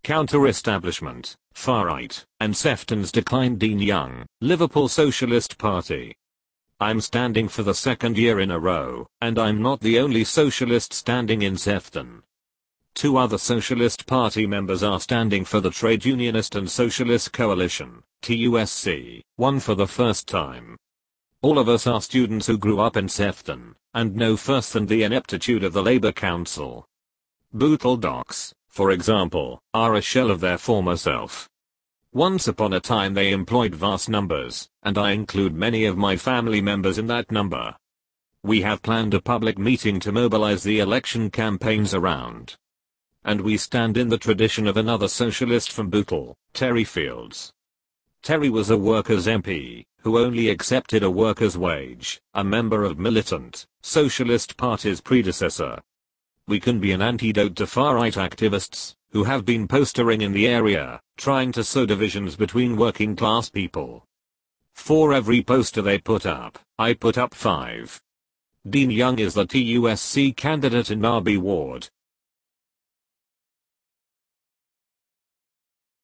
Counter-establishment, far-right, and Sefton's decline. Dean Young, Liverpool Socialist Party. I'm standing for the second year in a row, and I'm not the only socialist standing in Sefton. Two other Socialist Party members are standing for the Trade Unionist and Socialist Coalition, TUSC, one for the first time. All of us are students who grew up in Sefton, and know firsthand the ineptitude of the Labour Council. Bootle Docks, for example, are a shell of their former self. Once upon a time they employed vast numbers, and I include many of my family members in that number. We have planned a public meeting to mobilize the election campaigns around. And we stand in the tradition of another socialist from Bootle, Terry Fields. Terry was a workers' MP, who only accepted a worker's wage, a member of Militant Socialist Party's predecessor. We can be an antidote to far-right activists, who have been postering in the area, trying to sow divisions between working class people. For every poster they put up, I put up 5. Dean Young is the TUSC candidate in Derby Ward,